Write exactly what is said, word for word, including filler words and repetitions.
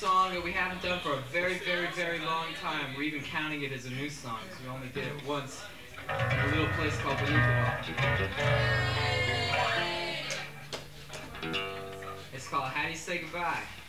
song that we haven't done for a very, very, very long time. We're even counting it as a new song, because we only did it once in a little place called Beneath. It's called How Do You Say Goodbye?